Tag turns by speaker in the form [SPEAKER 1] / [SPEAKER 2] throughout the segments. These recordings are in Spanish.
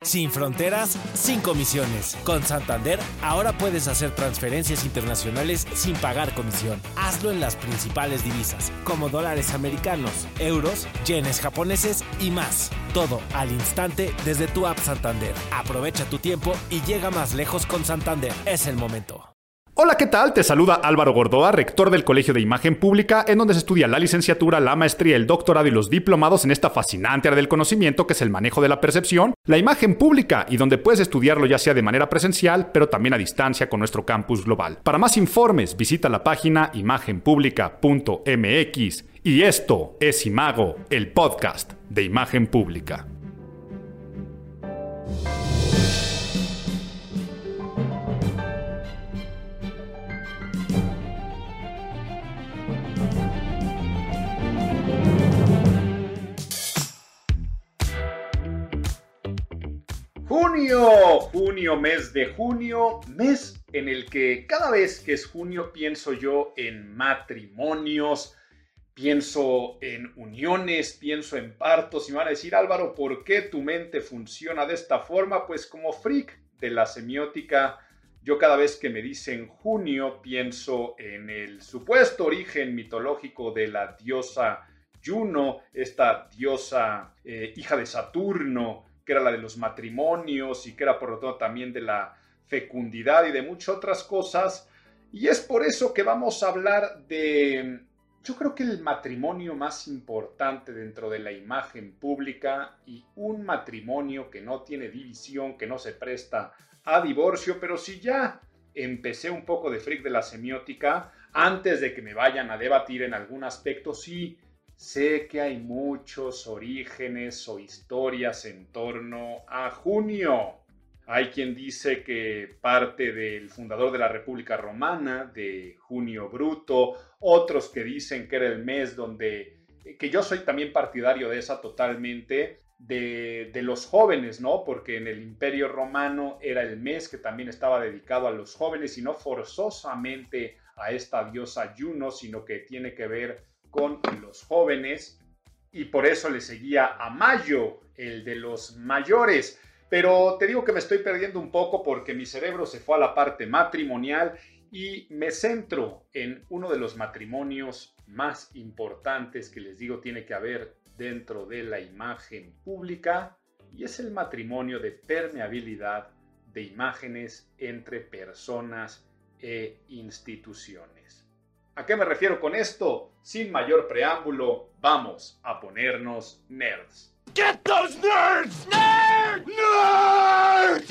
[SPEAKER 1] Sin fronteras, sin comisiones. Con Santander, ahora puedes hacer transferencias internacionales sin pagar comisión. Hazlo en las principales divisas, como dólares americanos, euros, yenes japoneses y más. Todo al instante desde tu app Santander. Aprovecha tu tiempo y llega más lejos con Santander. Es el momento.
[SPEAKER 2] Hola, ¿qué tal? Te saluda Álvaro Gordoa, rector del Colegio de Imagen Pública, en donde se estudia la licenciatura, la maestría, el doctorado y los diplomados en esta fascinante área del conocimiento que es el manejo de la percepción, la imagen pública, y donde puedes estudiarlo ya sea de manera presencial, pero también a distancia con nuestro campus global. Para más informes, visita la página imagenpublica.mx. Y esto es Imago, el podcast de Imagen Pública. Junio, mes de junio, mes en el que cada vez que es junio pienso yo en matrimonios, pienso en uniones, pienso en partos y me van a decir, Álvaro, ¿por qué tu mente funciona de esta forma? Pues como freak de la semiótica, yo cada vez que me dicen junio pienso en el supuesto origen mitológico de la diosa Juno, esta diosa hija de Saturno, que era la de los matrimonios y que era por lo tanto también de la fecundidad y de muchas otras cosas. Y es por eso que vamos a hablar de, yo creo que el matrimonio más importante dentro de la imagen pública y un matrimonio que no tiene división, que no se presta a divorcio, pero si ya empecé un poco de freak de la semiótica, antes de que me vayan a debatir en algún aspecto, sí, sé que hay muchos orígenes o historias en torno a junio. Hay quien dice que parte del fundador de la República Romana, de Junio Bruto, otros que dicen que era el mes donde, que yo soy también partidario de esa totalmente, de los jóvenes, ¿no? Porque en el Imperio Romano era el mes que también estaba dedicado a los jóvenes y no forzosamente a esta diosa Juno, sino que tiene que ver con los jóvenes, y por eso le seguía a Mayo, el de los mayores. Pero te digo que me estoy perdiendo un poco porque mi cerebro se fue a la parte matrimonial y me centro en uno de los matrimonios más importantes que les digo tiene que haber dentro de la imagen pública, y es el matrimonio de permeabilidad de imágenes entre personas e instituciones. ¿A qué me refiero con esto? Sin mayor preámbulo, vamos a ponernos nerds.
[SPEAKER 3] Get those nerds! Nerds! Nerds!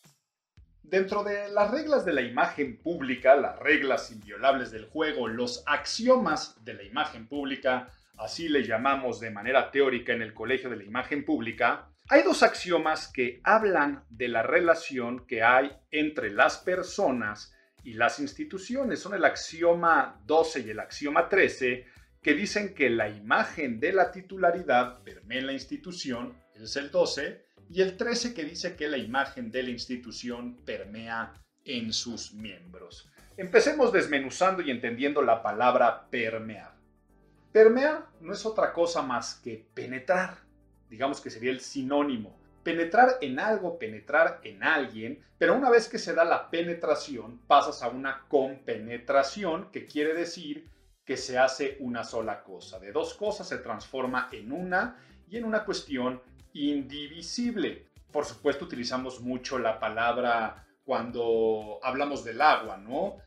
[SPEAKER 2] Dentro de las reglas de la imagen pública, las reglas inviolables del juego, los axiomas de la imagen pública, así le llamamos de manera teórica en el Colegio de la Imagen Pública, hay dos axiomas que hablan de la relación que hay entre las personas y las instituciones. Son el axioma 12 y el axioma 13, que dicen que la imagen de la titularidad permea en la institución, ese es el 12, y el 13 que dice que la imagen de la institución permea en sus miembros. Empecemos desmenuzando y entendiendo la palabra permear. Permear no es otra cosa más que penetrar, digamos que sería el sinónimo. Penetrar en algo, penetrar en alguien, pero una vez que se da la penetración, pasas a una compenetración, que quiere decir que se hace una sola cosa. De dos cosas se transforma en una, y en una cuestión indivisible. Por supuesto, utilizamos mucho la palabra cuando hablamos del agua, ¿no?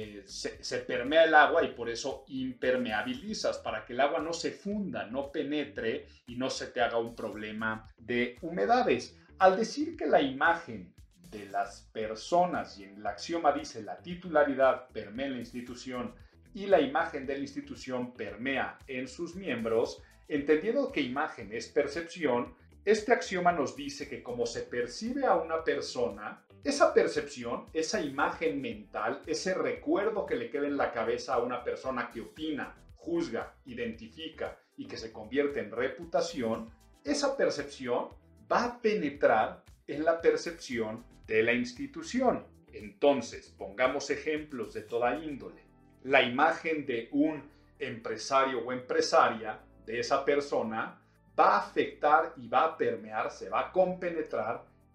[SPEAKER 2] Se permea el agua y por eso impermeabilizas, para que el agua no se funda, no penetre y no se te haga un problema de humedades. Al decir que la imagen de las personas, y en el axioma dice la titularidad permea en la institución y la imagen de la institución permea en sus miembros, entendiendo que imagen es percepción, este axioma nos dice que como se percibe a una persona, esa percepción, esa imagen mental, ese recuerdo que le queda en la cabeza a una persona que opina, juzga, identifica y que se convierte en reputación, esa percepción va a penetrar en la percepción de la institución. Entonces, pongamos ejemplos de toda índole. La imagen de un empresario o empresaria de esa persona va a afectar y va a permear, se va a compenetrar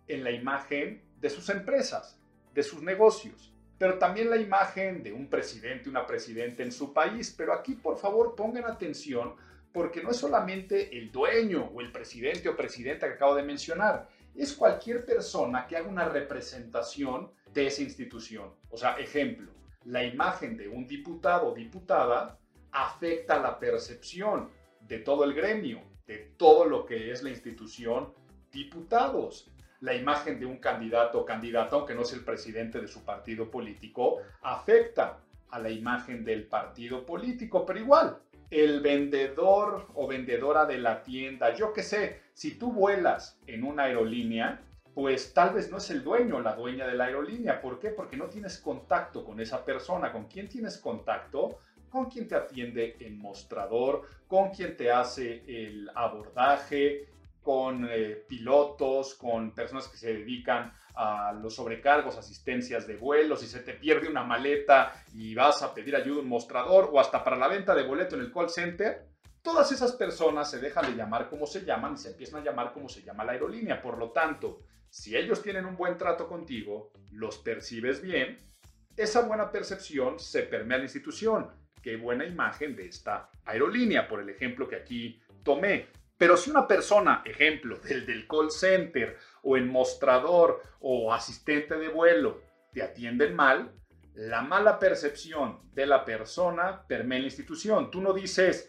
[SPEAKER 2] en la imagen de sus empresas, de sus negocios, pero también la imagen de un presidente, una presidenta en su país. Pero aquí, por favor, pongan atención, porque no es solamente el dueño o el presidente o presidenta que acabo de mencionar, es cualquier persona que haga una representación de esa institución. O sea, ejemplo, la imagen de un diputado o diputada afecta la percepción de todo el gremio, de todo lo que es la institución diputados. La imagen de un candidato o candidata, aunque no es el presidente de su partido político, afecta a la imagen del partido político, pero igual, el vendedor o vendedora de la tienda, yo qué sé, si tú vuelas en una aerolínea, pues tal vez no es el dueño o la dueña de la aerolínea. ¿Por qué? Porque no tienes contacto con esa persona. ¿Con quién tienes contacto? Con quien te atiende en mostrador, con quien te hace el abordaje, con pilotos, con personas que se dedican a los sobrecargos, asistencias de vuelo, si se te pierde una maleta y vas a pedir ayuda a un mostrador, o hasta para la venta de boleto en el call center. Todas esas personas se dejan de llamar como se llaman y se empiezan a llamar como se llama la aerolínea. Por lo tanto, si ellos tienen un buen trato contigo, los percibes bien, esa buena percepción se permea a la institución. Qué buena imagen de esta aerolínea, por el ejemplo que aquí tomé. Pero si una persona, ejemplo, del call center o en mostrador o asistente de vuelo, te atienden mal, la mala percepción de la persona permea en la institución. Tú no dices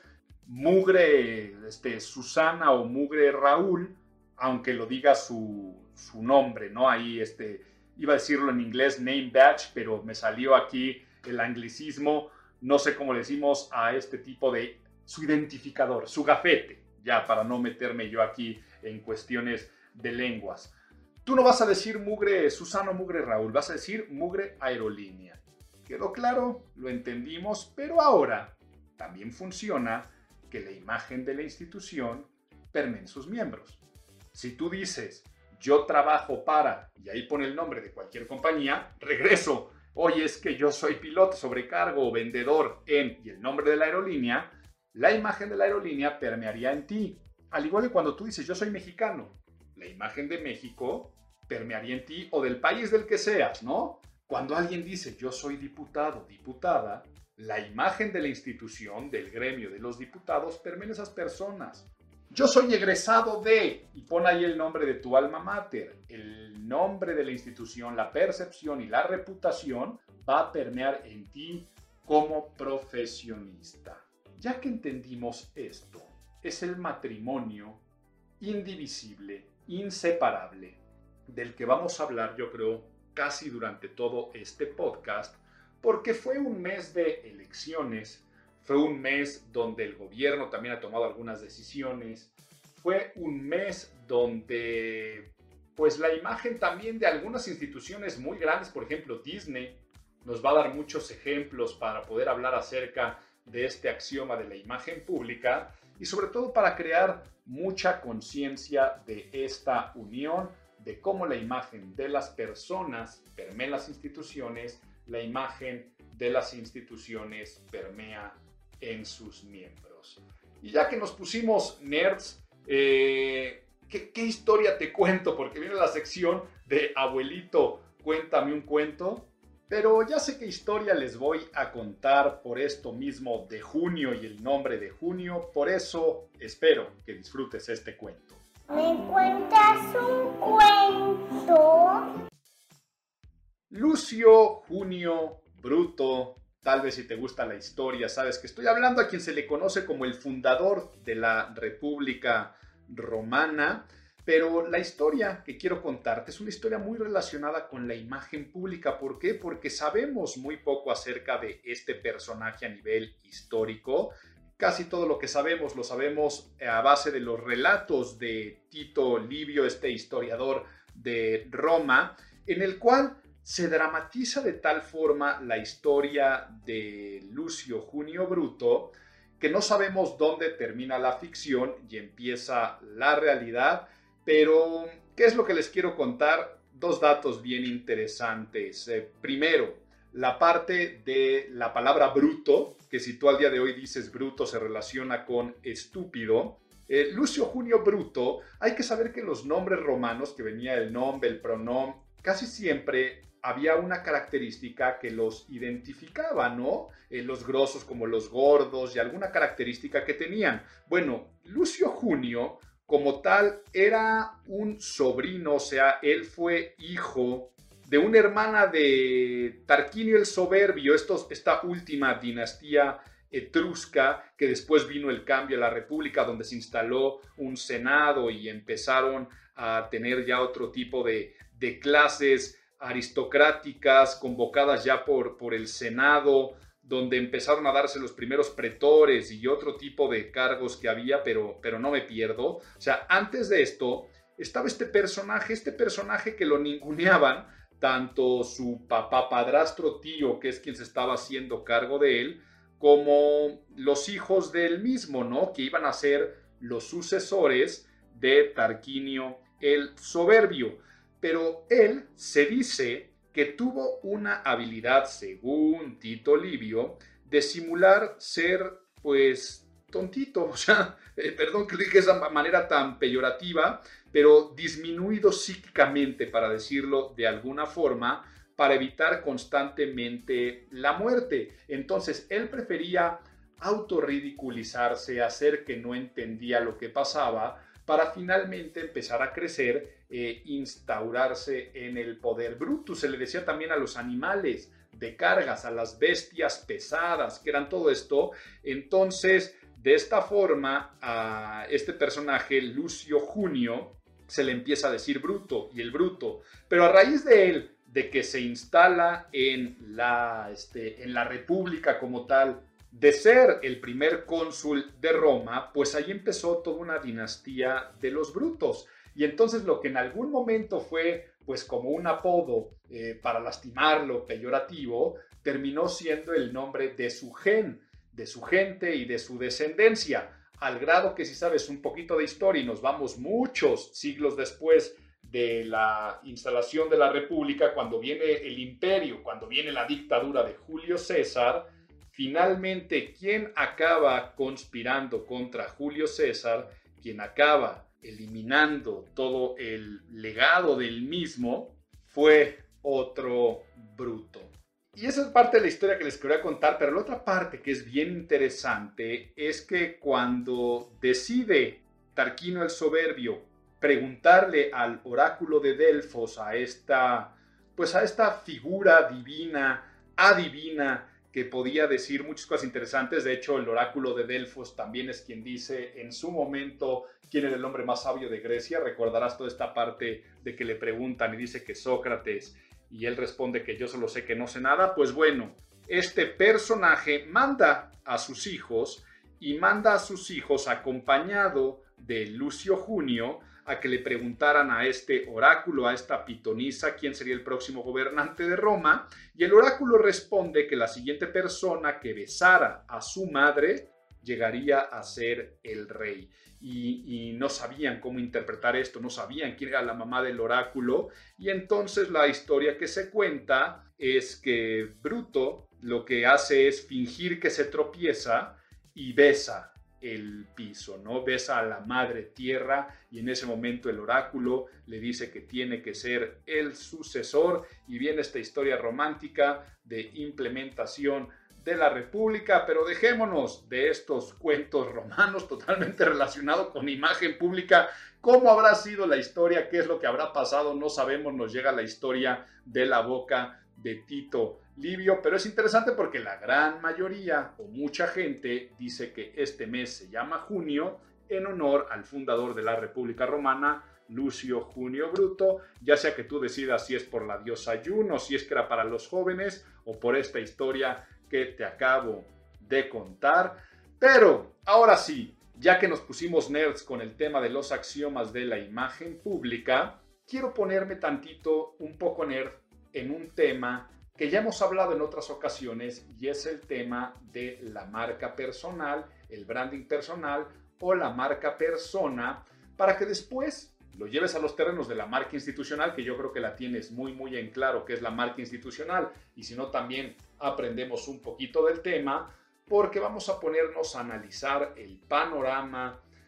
[SPEAKER 2] mugre Susana o mugre Raúl, aunque lo diga su nombre, ¿no? Ahí iba a decirlo en inglés, name badge, pero me salió aquí el anglicismo. No sé cómo le decimos a este tipo de su identificador, su gafete, ya para no meterme yo aquí en cuestiones de lenguas. Tú no vas a decir mugre Susana o mugre Raúl, vas a decir mugre aerolínea. ¿Quedó claro? Lo entendimos, pero ahora también funciona que la imagen de la institución permee en sus miembros. Si tú dices, yo trabajo para, y ahí pone el nombre de cualquier compañía, regreso. Oye, es que yo soy piloto, sobrecargo o vendedor en, y el nombre de la aerolínea, la imagen de la aerolínea permearía en ti. Al igual que cuando tú dices, yo soy mexicano, la imagen de México permearía en ti o del país del que seas, ¿no? Cuando alguien dice, yo soy diputado, diputada, la imagen de la institución, del gremio de los diputados, permea en esas personas. Yo soy egresado de, y pon ahí el nombre de tu alma mater, el nombre de la institución, la percepción y la reputación va a permear en ti como profesionista. Ya que entendimos esto, es el matrimonio indivisible, inseparable, del que vamos a hablar, yo creo, casi durante todo este podcast, porque fue un mes de elecciones, fue un mes donde el gobierno también ha tomado algunas decisiones, fue un mes donde pues la imagen también de algunas instituciones muy grandes, por ejemplo Disney, nos va a dar muchos ejemplos para poder hablar acerca de este axioma de la imagen pública y sobre todo para crear mucha conciencia de esta unión, de cómo la imagen de las personas permea las instituciones, la imagen de las instituciones permea en sus miembros. Y ya que nos pusimos nerds, ¿qué historia te cuento? Porque viene la sección de abuelito, cuéntame un cuento. Pero ya sé qué historia les voy a contar por esto mismo de junio y el nombre de junio. Por eso espero que disfrutes este cuento.
[SPEAKER 4] ¿Me cuentas un cuento?
[SPEAKER 2] Lucio Junio Bruto. Tal vez si te gusta la historia, sabes que estoy hablando a quien se le conoce como el fundador de la República Romana. Pero la historia que quiero contarte es una historia muy relacionada con la imagen pública. ¿Por qué? Porque sabemos muy poco acerca de este personaje a nivel histórico. Casi todo lo que sabemos lo sabemos a base de los relatos de Tito Livio, este historiador de Roma, en el cual se dramatiza de tal forma la historia de Lucio Junio Bruto que no sabemos dónde termina la ficción y empieza la realidad. Pero, ¿qué es lo que les quiero contar? Dos datos bien interesantes. Primero, la parte de la palabra bruto, que si tú al día de hoy dices bruto se relaciona con estúpido. Lucio Junio Bruto, hay que saber que los nombres romanos, que venía el nombre, el pronombre, casi siempre había una característica que los identificaba, ¿no? Los grosos como los gordos y alguna característica que tenían. Bueno, Lucio Junio, como tal, era un sobrino, o sea, él fue hijo de una hermana de Tarquinio el Soberbio, esta última dinastía etrusca, que después vino el cambio a la República, donde se instaló un senado y empezaron a tener ya otro tipo de clases aristocráticas convocadas ya por el Senado, donde empezaron a darse los primeros pretores y otro tipo de cargos que había, pero no me pierdo. O sea, antes de esto estaba este personaje que lo ninguneaban, tanto su papá, padrastro, tío, que es quien se estaba haciendo cargo de él, como los hijos del mismo, ¿no? Que iban a ser los sucesores de Tarquinio el Soberbio. Pero él se dice que tuvo una habilidad, según Tito Livio, de simular ser, pues, tontito, o sea, perdón que lo dije de esa manera tan peyorativa, pero disminuido psíquicamente, para decirlo de alguna forma, para evitar constantemente la muerte. Entonces, él prefería autorridiculizarse, hacer que no entendía lo que pasaba, para finalmente empezar a crecer e instaurarse en el poder. Brutus se le decía también a los animales de cargas, a las bestias pesadas, que eran todo esto. Entonces, de esta forma, a este personaje, Lucio Junio, se le empieza a decir Bruto y el Bruto. Pero a raíz de él, de que se instala en la República como tal, de ser el primer cónsul de Roma, pues ahí empezó toda una dinastía de los Brutos. Y entonces lo que en algún momento fue pues como un apodo para lastimarlo, peyorativo, terminó siendo el nombre de su de su gente y de su descendencia, al grado que si sabes un poquito de historia y nos vamos muchos siglos después de la instalación de la República, cuando viene el imperio, cuando viene la dictadura de Julio César, finalmente, ¿quién acaba conspirando contra Julio César? Quien acaba eliminando todo el legado del mismo fue otro Bruto. Y esa es parte de la historia que les quería contar, pero la otra parte que es bien interesante es que cuando decide Tarquinio el Soberbio preguntarle al oráculo de Delfos, a esta figura divina, adivina, que podía decir muchas cosas interesantes. De hecho, el oráculo de Delfos también es quien dice en su momento quién era el hombre más sabio de Grecia. Recordarás toda esta parte de que le preguntan y dice que Sócrates, y él responde que yo solo sé que no sé nada. Pues bueno, este personaje manda a sus hijos, y manda a sus hijos acompañado de Lucio Junio a que le preguntaran a este oráculo, a esta pitonisa, quién sería el próximo gobernante de Roma, y el oráculo responde que la siguiente persona que besara a su madre llegaría a ser el rey. Y no sabían cómo interpretar esto, no sabían quién era la mamá del oráculo, y entonces la historia que se cuenta es que Bruto lo que hace es fingir que se tropieza y besa el piso, ¿no? Besa a la madre tierra, y en ese momento el oráculo le dice que tiene que ser el sucesor, y viene esta historia romántica de implementación de la República. Pero dejémonos de estos cuentos romanos totalmente relacionados con imagen pública. ¿Cómo habrá sido la historia? ¿Qué es lo que habrá pasado? No sabemos, nos llega la historia de la boca de Tito Livio, pero es interesante porque la gran mayoría o mucha gente dice que este mes se llama junio en honor al fundador de la República Romana, Lucio Junio Bruto, ya sea que tú decidas si es por la diosa Juno, si es que era para los jóvenes, o por esta historia que te acabo de contar. Pero ahora sí, ya que nos pusimos nerds con el tema de los axiomas de la imagen pública, quiero ponerme tantito un poco nerd en un tema que ya hemos hablado en otras ocasiones, y es el tema de la marca personal, el branding personal o la marca persona, para que después lo lleves a los terrenos de la marca institucional, que yo creo que la tienes muy en claro que es la marca institucional, y si no también aprendemos un poquito del tema, porque vamos a ponernos a analizar el panorama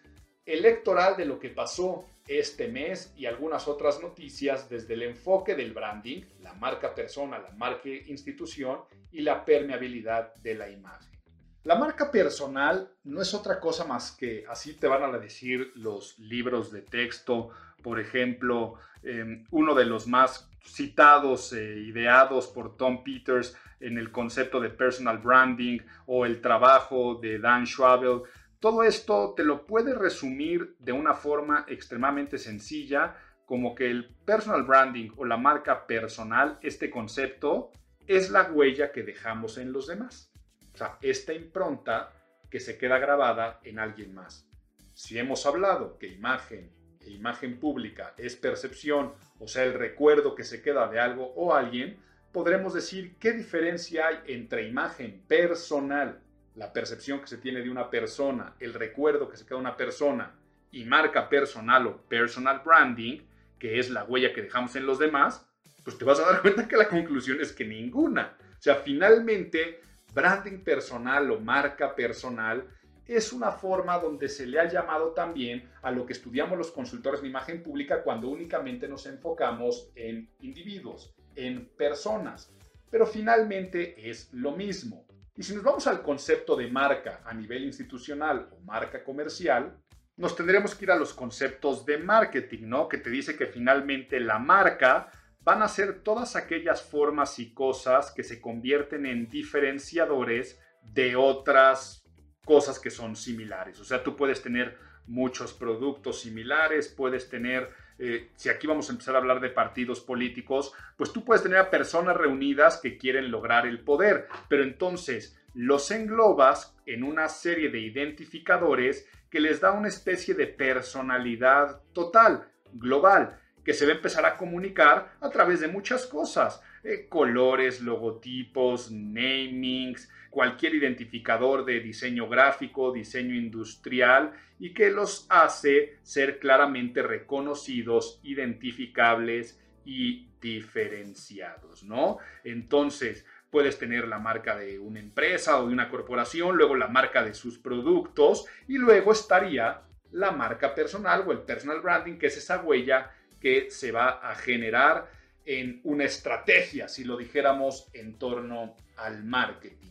[SPEAKER 2] electoral de lo que pasó este mes y algunas otras noticias desde el enfoque del branding, la marca persona, la marca institución y la permeabilidad de la imagen. La marca personal no es otra cosa más que, así te van a decir los libros de texto, por ejemplo, uno de los más citados e ideados por Tom Peters en el concepto de personal branding o el trabajo de Dan Schwavel. Todo esto te lo puede resumir de una forma extremadamente sencilla, como que el personal branding o la marca personal, este concepto, es la huella que dejamos en los demás. O sea, esta impronta que se queda grabada en alguien más. Si hemos hablado que imagen e imagen pública es percepción, o sea, el recuerdo que se queda de algo o alguien, podremos decir qué diferencia hay entre imagen personal, la percepción que se tiene de una persona, el recuerdo que se queda de una persona, y marca personal o personal branding, que es la huella que dejamos en los demás, pues te vas a dar cuenta que la conclusión es que ninguna. O sea, finalmente, branding personal o marca personal es una forma donde se le ha llamado también a lo que estudiamos los consultores de imagen pública cuando únicamente nos enfocamos en individuos, en personas. Pero finalmente es lo mismo. Y si nos vamos al concepto de marca a nivel institucional o marca comercial, nos tendremos que ir a los conceptos de marketing, ¿no? Que te dice que finalmente la marca van a ser todas aquellas formas y cosas que se convierten en diferenciadores de otras cosas que son similares. O sea, tú puedes tener muchos productos similares, puedes tener, si aquí vamos a empezar a hablar de partidos políticos, pues tú puedes tener a personas reunidas que quieren lograr el poder, pero entonces los englobas en una serie de identificadores que les da una especie de personalidad total, global, que se va a empezar a comunicar a través de muchas cosas, colores, logotipos, namings, cualquier identificador de diseño gráfico, diseño industrial, y que los hace ser claramente reconocidos, identificables y diferenciados, ¿no? Entonces, puedes tener la marca de una empresa o de una corporación, luego la marca de sus productos, y luego estaría la marca personal o el personal branding, que es esa huella que se va a generar en una estrategia, si lo dijéramos, en torno al marketing.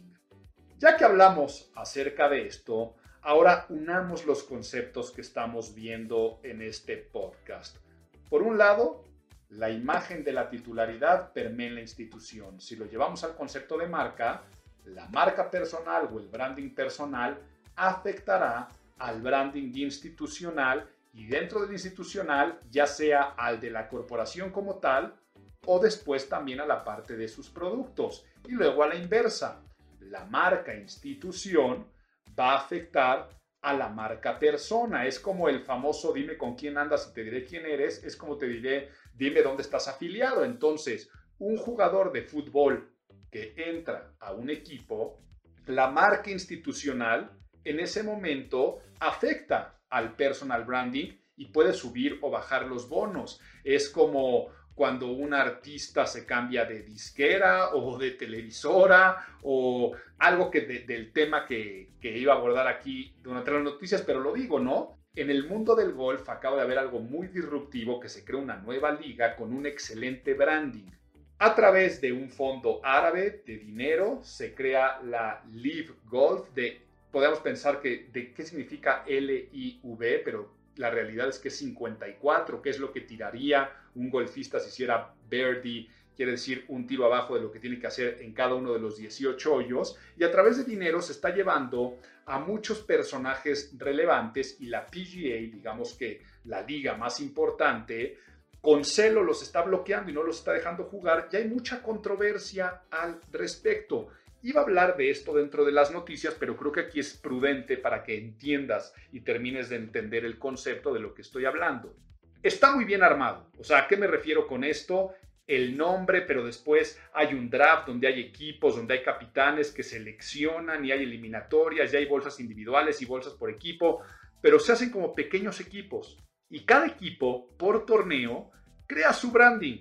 [SPEAKER 2] Ya que hablamos acerca de esto, ahora unamos los conceptos que estamos viendo en este podcast. Por un lado, la imagen de la titularidad permea en la institución. Si lo llevamos al concepto de marca, la marca personal o el branding personal afectará al branding institucional y dentro del institucional, ya sea al de la corporación como tal o después también a la parte de sus productos. Y luego a la inversa, la marca institución va a afectar a la marca persona. Es como el famoso dime con quién andas y te diré quién eres. Es como te diré dime dónde estás afiliado. Entonces, un jugador de fútbol que entra a un equipo, la marca institucional en ese momento afecta al personal branding y puede subir o bajar los bonos. Es como cuando un artista se cambia de disquera o de televisora o algo que del tema que iba a abordar aquí durante las noticias, pero lo digo, ¿no? En el mundo del golf acaba de haber algo muy disruptivo, que se crea una nueva liga con un excelente branding. A través de un fondo árabe de dinero se crea la LIV Golf. Podemos pensar que de qué significa LIV, pero la realidad es que es 54, que es lo que tiraría un golfista si hiciera birdie, quiere decir un tiro abajo de lo que tiene que hacer en cada uno de los 18 hoyos, y a través de dinero se está llevando a muchos personajes relevantes y la PGA, digamos que la liga más importante, con celo los está bloqueando y no los está dejando jugar, y hay mucha controversia al respecto. Iba a hablar de esto dentro de las noticias, pero creo que aquí es prudente para que entiendas y termines de entender el concepto de lo que estoy hablando. Está muy bien armado. O sea, ¿a qué me refiero con esto? El nombre, pero después hay un draft donde hay equipos, donde hay capitanes que seleccionan y hay eliminatorias, y hay bolsas individuales y bolsas por equipo, pero se hacen como pequeños equipos. Y cada equipo, por torneo, crea su branding.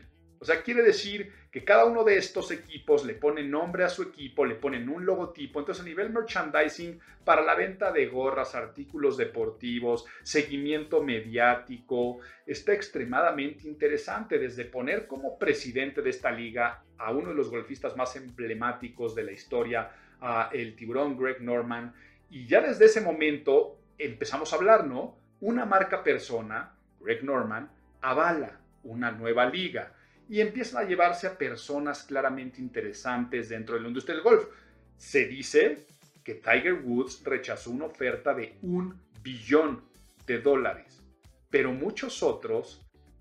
[SPEAKER 2] O sea, quiere decir que cada uno de estos equipos le pone nombre a su equipo, le ponen un logotipo. Entonces, a nivel merchandising, para la venta de gorras, artículos deportivos, seguimiento mediático, está extremadamente interesante. Desde poner como presidente de esta liga a uno de los golfistas más emblemáticos de la historia, a el tiburón Greg Norman. Y ya desde ese momento empezamos a hablar, ¿no? Una marca persona, Greg Norman, avala una nueva liga. Y empiezan a llevarse a personas claramente interesantes dentro de la industria del golf. Se dice que Tiger Woods rechazó una oferta de $1 billón, pero muchos otros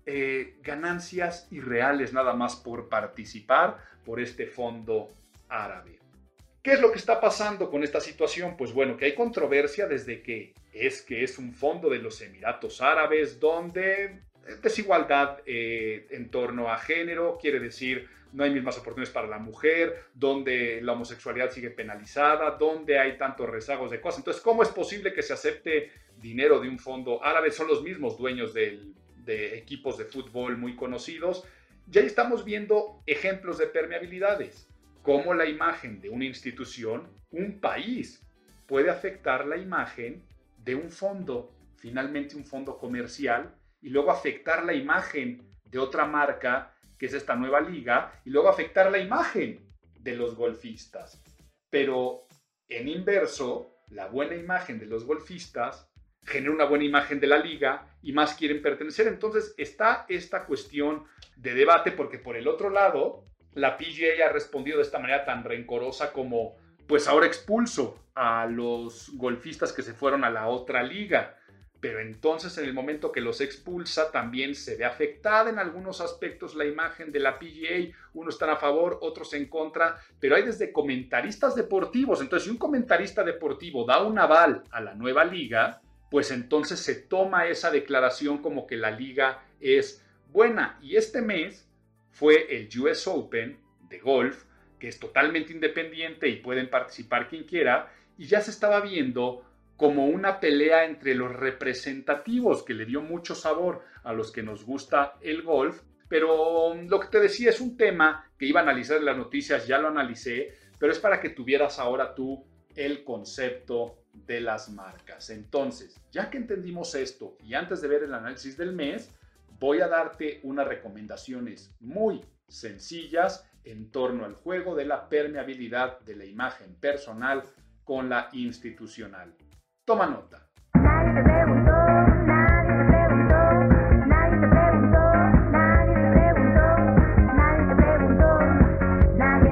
[SPEAKER 2] ganancias irreales nada más por participar por este fondo árabe. ¿Qué es lo que está pasando con esta situación? Pues bueno, que hay controversia desde que es un fondo de los Emiratos Árabes donde desigualdad en torno a género, quiere decir no hay mismas oportunidades para la mujer, donde la homosexualidad sigue penalizada, donde hay tantos rezagos de cosas. Entonces, ¿cómo es posible que se acepte dinero de un fondo árabe? Son los mismos dueños de equipos de fútbol muy conocidos. Ya estamos viendo ejemplos de permeabilidades, cómo la imagen de una institución, un país, puede afectar la imagen de un fondo, finalmente un fondo comercial, y luego afectar la imagen de otra marca, que es esta nueva liga, y luego afectar la imagen de los golfistas. Pero en inverso, la buena imagen de los golfistas genera una buena imagen de la liga y más quieren pertenecer. Entonces está esta cuestión de debate porque por el otro lado, la PGA ha respondido de esta manera tan rencorosa como, pues ahora expulso a los golfistas que se fueron a la otra liga. Pero entonces en el momento que los expulsa también se ve afectada en algunos aspectos la imagen de la PGA. Unos están a favor, otros en contra, pero hay desde comentaristas deportivos. Entonces si un comentarista deportivo da un aval a la nueva liga, pues entonces se toma esa declaración como que la liga es buena. Y este mes fue el US Open de golf, que es totalmente independiente y pueden participar quien quiera, y ya se estaba viendo como una pelea entre los representativos que le dio mucho sabor a los que nos gusta el golf, pero lo que te decía es un tema que iba a analizar en las noticias, ya lo analicé, pero es para que tuvieras ahora tú el concepto de las marcas. Entonces, ya que entendimos esto y antes de ver el análisis del mes, voy a darte unas recomendaciones muy sencillas en torno al juego de la permeabilidad de la imagen personal con la institucional. Toma nota.
[SPEAKER 5] Nadie te preguntó, nadie te preguntó, nadie te preguntó, nadie te preguntó, nadie te preguntó, nadie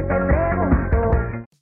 [SPEAKER 5] te preguntó.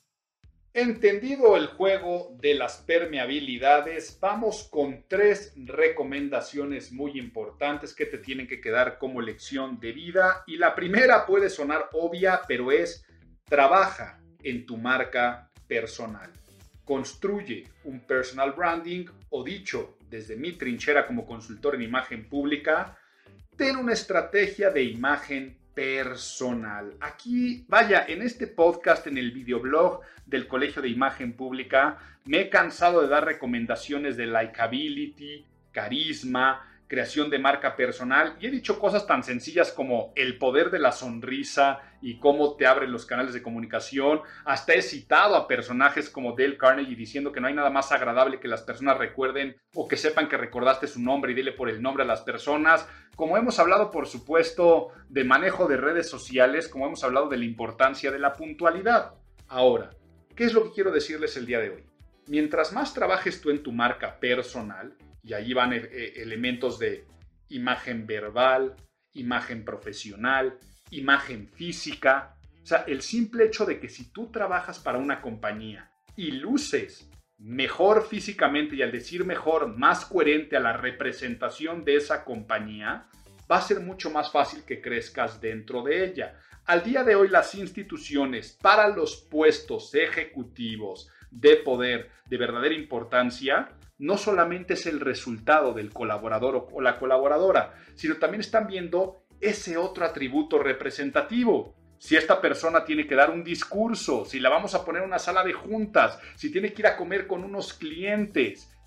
[SPEAKER 2] Entendido el juego de las permeabilidades, vamos con 3 recomendaciones muy importantes que te tienen que quedar como lección de vida. Y la primera puede sonar obvia, pero es: trabaja en tu marca personal. Construye un personal branding, o dicho desde mi trinchera como consultor en imagen pública, ten una estrategia de imagen personal. Aquí, vaya, en este podcast, en el videoblog del Colegio de Imagen Pública, me he cansado de dar recomendaciones de likability, carisma, creación de marca personal, y he dicho cosas tan sencillas como el poder de la sonrisa y cómo te abren los canales de comunicación. Hasta he citado a personajes como Dale Carnegie diciendo que no hay nada más agradable que las personas recuerden o que sepan que recordaste su nombre y dile por el nombre a las personas. Como hemos hablado, por supuesto, de manejo de redes sociales, como hemos hablado de la importancia de la puntualidad. Ahora, ¿qué es lo que quiero decirles el día de hoy? Mientras más trabajes tú en tu marca personal, y ahí van elementos de imagen verbal, imagen profesional, imagen física. O sea, el simple hecho de que si tú trabajas para una compañía y luces mejor físicamente, y al decir mejor, más coherente a la representación de esa compañía, va a ser mucho más fácil que crezcas dentro de ella. Al día de hoy, las instituciones para los puestos ejecutivos de poder de verdadera importancia no solamente es el resultado del colaborador o la colaboradora, sino también están viendo ese otro atributo representativo. Si esta persona tiene que dar un discurso, si la vamos a poner en una sala de juntas, si tiene que ir a comer con unos clientes,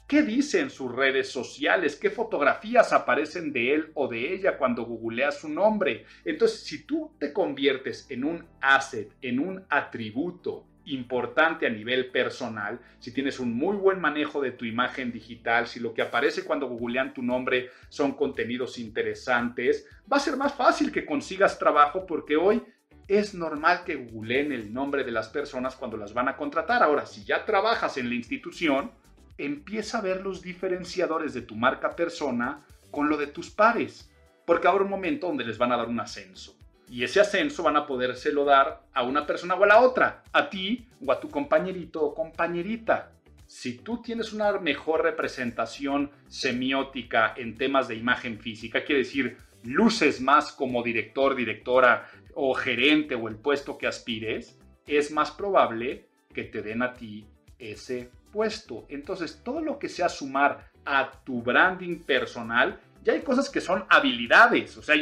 [SPEAKER 2] ¿Qué dice en sus redes sociales? ¿Qué fotografías aparecen de él o de ella cuando googleas su nombre? Entonces, si tú te conviertes en un asset, en un atributo importante a nivel personal, si tienes un muy buen manejo de tu imagen digital, si lo que aparece cuando googlean tu nombre son contenidos interesantes, va a ser más fácil que consigas trabajo porque hoy es normal que googleen el nombre de las personas cuando las van a contratar. Ahora, si ya trabajas en la institución, empieza a ver los diferenciadores de tu marca persona con lo de tus pares, porque habrá un momento donde les van a dar un ascenso. Y ese ascenso van a podérselo dar a una persona o a la otra, a ti o a tu compañerito o compañerita. Si tú tienes una mejor representación semiótica en temas de imagen física, quiere decir, luces más como director, directora o gerente o el puesto que aspires, es más probable que te den a ti ese puesto. Entonces, todo lo que sea sumar a tu branding personal, ya hay cosas que son habilidades. O sea,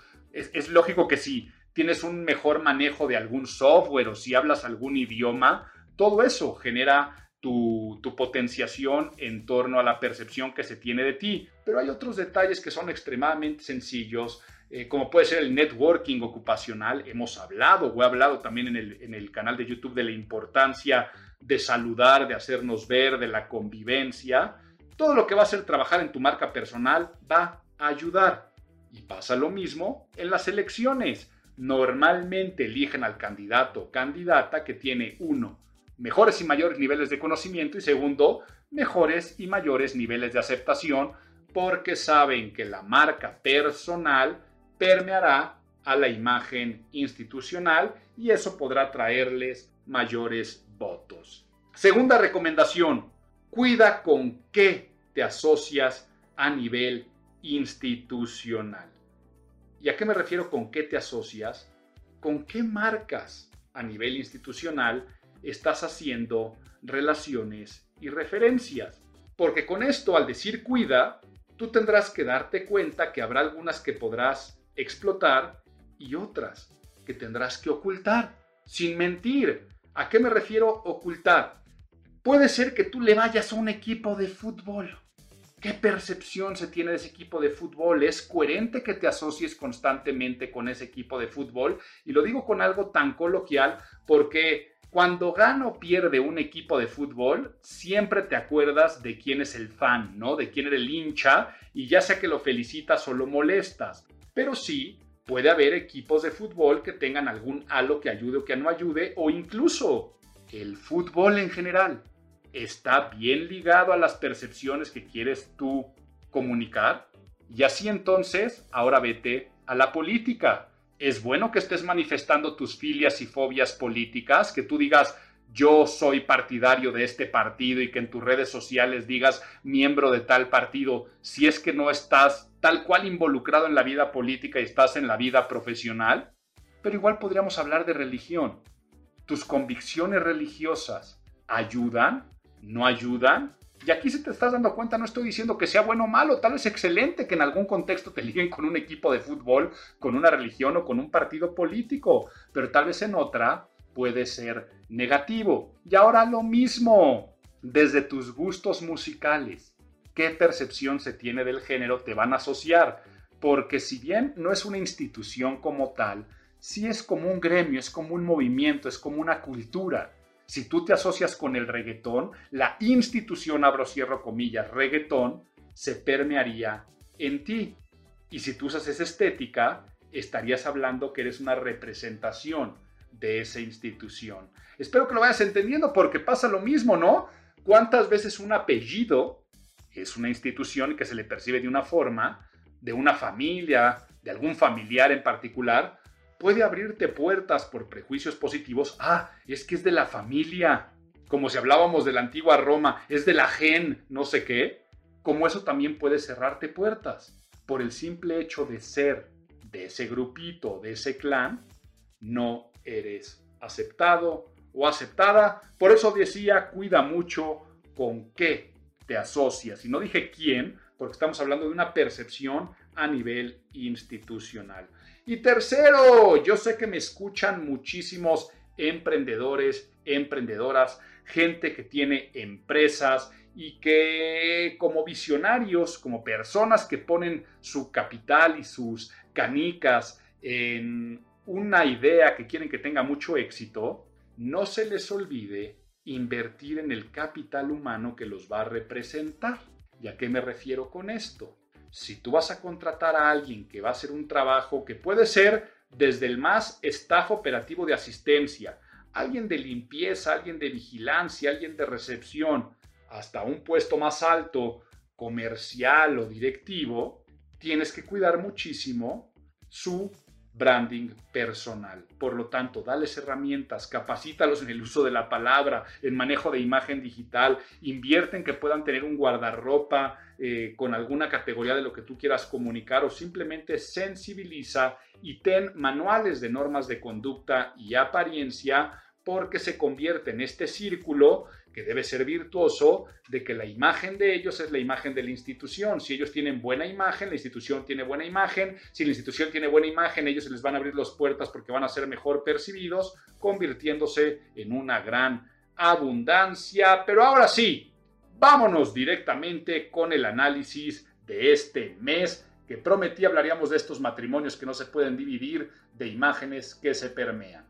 [SPEAKER 2] es lógico que si tienes un mejor manejo de algún software o si hablas algún idioma, todo eso genera tu potenciación en torno a la percepción que se tiene de ti. Pero hay otros detalles que son extremadamente sencillos, como puede ser el networking ocupacional. Hemos hablado o he hablado también en el canal de YouTube de la importancia de saludar, de hacernos ver, de la convivencia. Todo lo que va a hacer trabajar en tu marca personal va a ayudar. Y pasa lo mismo en las elecciones. Normalmente eligen al candidato o candidata que tiene, uno, mejores y mayores niveles de conocimiento y segundo, mejores y mayores niveles de aceptación porque saben que la marca personal permeará a la imagen institucional y eso podrá traerles mayores votos. Segunda recomendación, cuida con qué te asocias a nivel institucional. ¿Y a qué me refiero con qué te asocias? ¿Con qué marcas a nivel institucional estás haciendo relaciones y referencias? Porque con esto, al decir cuida, tú tendrás que darte cuenta que habrá algunas que podrás explotar y otras que tendrás que ocultar, sin mentir. ¿A qué me refiero ocultar? Puede ser que tú le vayas a un equipo de fútbol. ¿Qué percepción se tiene de ese equipo de fútbol? ¿Es coherente que te asocies constantemente con ese equipo de fútbol? Y lo digo con algo tan coloquial porque cuando gana o pierde un equipo de fútbol, siempre te acuerdas de quién es el fan, ¿no? De quién era el hincha, y ya sea que lo felicitas o lo molestas. Pero sí, puede haber equipos de fútbol que tengan algún halo que ayude o que no ayude, o incluso el fútbol en general. ¿Está bien ligado a las percepciones que quieres tú comunicar? Y así entonces, ahora vete a la política. Es bueno que estés manifestando tus filias y fobias políticas, que tú digas, yo soy partidario de este partido y que en tus redes sociales digas miembro de tal partido, si es que no estás tal cual involucrado en la vida política y estás en la vida profesional. Pero igual podríamos hablar de religión. ¿Tus convicciones religiosas ayudan? ¿No ayudan? Y aquí si te estás dando cuenta, no estoy diciendo que sea bueno o malo, tal vez excelente que en algún contexto te liguen con un equipo de fútbol, con una religión o con un partido político, pero tal vez en otra puede ser negativo. Y ahora lo mismo, desde tus gustos musicales, ¿qué percepción se tiene del género te van a asociar? Porque si bien no es una institución como tal, sí es como un gremio, es como un movimiento, es como una cultura. Si tú te asocias con el reggaetón, la institución, abro cierro comillas, reggaetón, se permearía en ti. Y si tú usas esa estética, estarías hablando que eres una representación de esa institución. Espero que lo vayas entendiendo porque pasa lo mismo, ¿no? ¿Cuántas veces un apellido es una institución que se le percibe de una forma, de una familia, de algún familiar en particular, puede abrirte puertas por prejuicios positivos? Ah, es que es de la familia, como si hablábamos de la antigua Roma, es de la gen, no sé qué. Como eso también puede cerrarte puertas. Por el simple hecho de ser de ese grupito, de ese clan, no eres aceptado o aceptada. Por eso decía, cuida mucho con qué te asocias. Y no dije quién, porque estamos hablando de una percepción a nivel institucional. Y tercero, yo sé que me escuchan muchísimos emprendedores, emprendedoras, gente que tiene empresas y que como visionarios, como personas que ponen su capital y sus canicas en una idea que quieren que tenga mucho éxito, no se les olvide invertir en el capital humano que los va a representar. ¿Y a qué me refiero con esto? Si tú vas a contratar a alguien que va a hacer un trabajo que puede ser desde el más staff operativo de asistencia, alguien de limpieza, alguien de vigilancia, alguien de recepción, hasta un puesto más alto, comercial o directivo, tienes que cuidar muchísimo su branding personal. Por lo tanto, dales herramientas, capacítalos en el uso de la palabra, en manejo de imagen digital, invierte en que puedan tener un guardarropa con alguna categoría de lo que tú quieras comunicar, o simplemente sensibiliza y ten manuales de normas de conducta y apariencia, porque se convierte en este círculo que debe ser virtuoso de que la imagen de ellos es la imagen de la institución. Si ellos tienen buena imagen, la institución tiene buena imagen. Si la institución tiene buena imagen, ellos se les van a abrir las puertas porque van a ser mejor percibidos, convirtiéndose en una gran abundancia. Pero ahora sí, vámonos directamente con el análisis de este mes, que prometí hablaríamos de estos matrimonios que no se pueden dividir, de imágenes que se permean.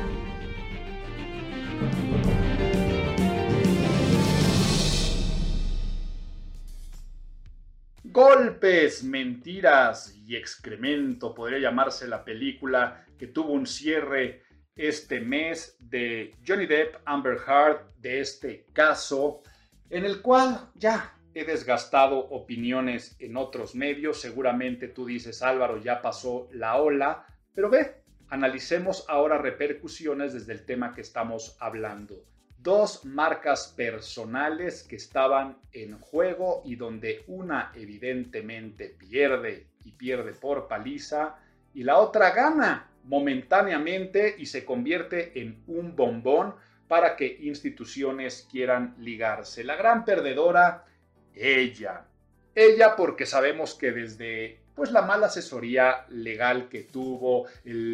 [SPEAKER 2] Golpes, mentiras y excremento, podría llamarse la película que tuvo un cierre este mes de Johnny Depp, Amber Heard, de este caso, en el cual ya he desgastado opiniones en otros medios. Seguramente tú dices, Álvaro, ya pasó la ola, pero analicemos ahora repercusiones desde el tema que estamos hablando. Dos marcas personales que estaban en juego y donde una evidentemente pierde y pierde por paliza, y la otra gana momentáneamente y se convierte en un bombón para que instituciones quieran ligarse. La gran perdedora, ella porque sabemos que desde la mala asesoría legal que tuvo,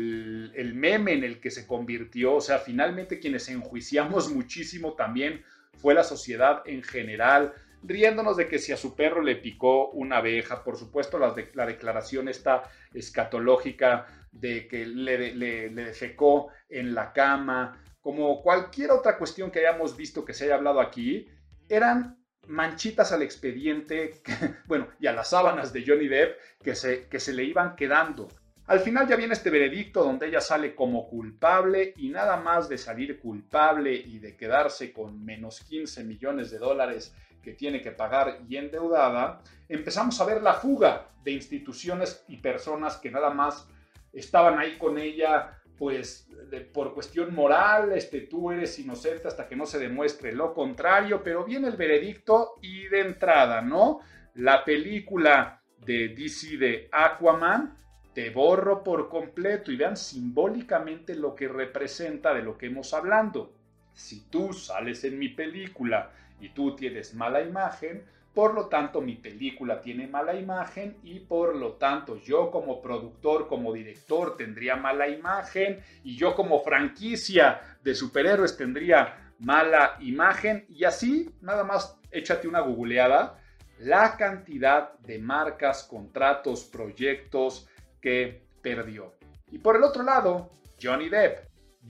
[SPEAKER 2] el meme en el que se convirtió, o sea, finalmente quienes enjuiciamos muchísimo también fue la sociedad en general, riéndonos de que si a su perro le picó una abeja, por supuesto la declaración esta escatológica de que le defecó en la cama, como cualquier otra cuestión que hayamos visto que se haya hablado aquí, eran manchitas al expediente, y a las sábanas de Johnny Depp que se le iban quedando. Al final ya viene este veredicto donde ella sale como culpable, y nada más de salir culpable y de quedarse con menos $15 millones que tiene que pagar y endeudada, empezamos a ver la fuga de instituciones y personas que nada más estaban ahí con ella por cuestión moral, tú eres inocente hasta que no se demuestre lo contrario, pero viene el veredicto y de entrada, ¿no? La película de DC de Aquaman, te borro por completo, y vean simbólicamente lo que representa de lo que hemos hablado. Si tú sales en mi película y tú tienes mala imagen, por lo tanto mi película tiene mala imagen, y por lo tanto yo como productor, como director tendría mala imagen, y yo como franquicia de superhéroes tendría mala imagen, y así nada más échate una googleada la cantidad de marcas, contratos, proyectos que perdió. Y por el otro lado, Johnny Depp,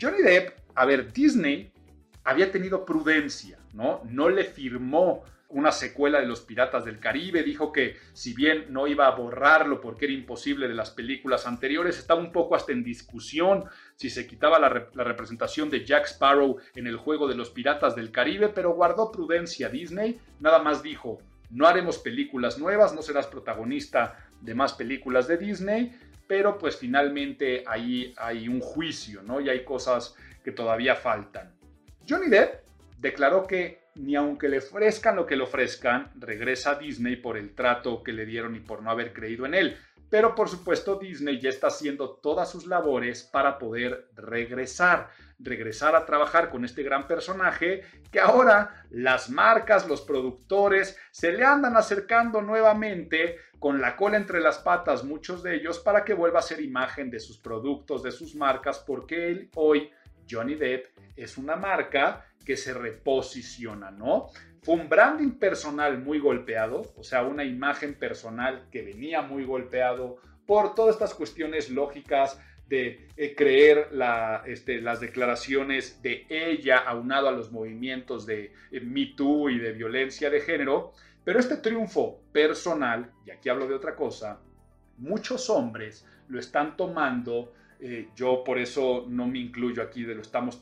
[SPEAKER 2] Disney había tenido prudencia, ¿no? No le firmó una secuela de Los Piratas del Caribe, dijo que si bien no iba a borrarlo porque era imposible de las películas anteriores, estaba un poco hasta en discusión si se quitaba la representación de Jack Sparrow en el juego de Los Piratas del Caribe, pero guardó prudencia Disney, nada más dijo, no haremos películas nuevas, no serás protagonista de más películas de Disney, pero finalmente ahí hay un juicio, ¿no? Y hay cosas que todavía faltan. Johnny Depp declaró que ni aunque le ofrezcan lo que le ofrezcan, regresa a Disney por el trato que le dieron y por no haber creído en él. Pero por supuesto Disney ya está haciendo todas sus labores para poder regresar a trabajar con este gran personaje que ahora las marcas, los productores se le andan acercando nuevamente con la cola entre las patas, muchos de ellos, para que vuelva a ser imagen de sus productos, de sus marcas, porque él hoy Johnny Depp es una marca que se reposiciona, ¿no? Fue un branding personal muy golpeado, o sea, una imagen personal que venía muy golpeado por todas estas cuestiones lógicas de creer las declaraciones de ella aunado a los movimientos de Me Too y de violencia de género. Pero este triunfo personal, y aquí hablo de otra cosa, muchos hombres lo están tomando, yo por eso no me incluyo aquí de lo están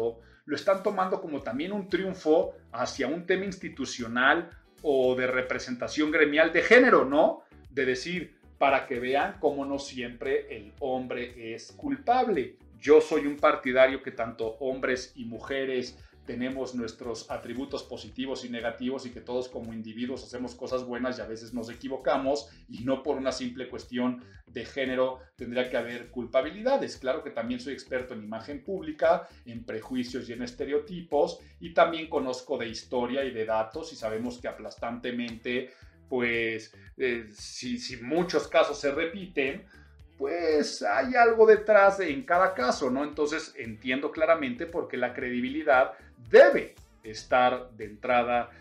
[SPEAKER 2] tomando como también un triunfo hacia un tema institucional o de representación gremial de género, ¿no? De decir, para que vean cómo no siempre el hombre es culpable. Yo soy un partidario que tanto hombres y mujeres tenemos nuestros atributos positivos y negativos y que todos como individuos hacemos cosas buenas y a veces nos equivocamos y no por una simple cuestión de género tendría que haber culpabilidades. Claro que también soy experto en imagen pública, en prejuicios y en estereotipos y también conozco de historia y de datos y sabemos que aplastantemente pues si muchos casos se repiten, pues hay algo detrás en cada caso, ¿no? Entonces entiendo claramente por qué la credibilidad debe estar de entrada